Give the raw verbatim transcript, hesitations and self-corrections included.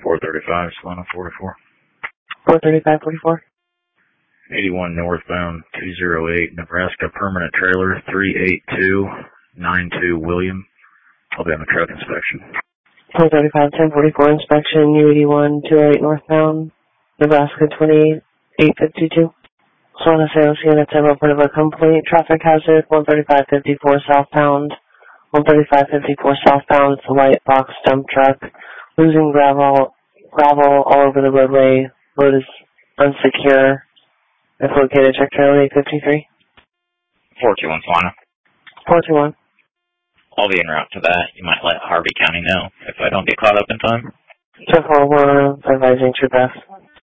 four thirty-five, Solana forty-four. four thirty-five forty-four. eighty-one northbound, two oh eight, Nebraska permanent trailer, three eight two nine two William. I'll be on the truck inspection. four thirty-five ten forty-four inspection, U eighty-one two oh eight northbound, Nebraska twenty-eight fifty-two. Solana sales units have reported a complaint. Traffic hazard, one thirty-five fifty-four southbound. one thirty-five fifty-four southbound, it's a white box dump truck. Losing gravel, gravel all over the roadway. Road is unsecure. It's located, check trailer eight fifty-three. four two one Solana. four two one. I'll be en route to that. You might let Harvey County know if I don't get caught up in time. Check four one, advising true pass.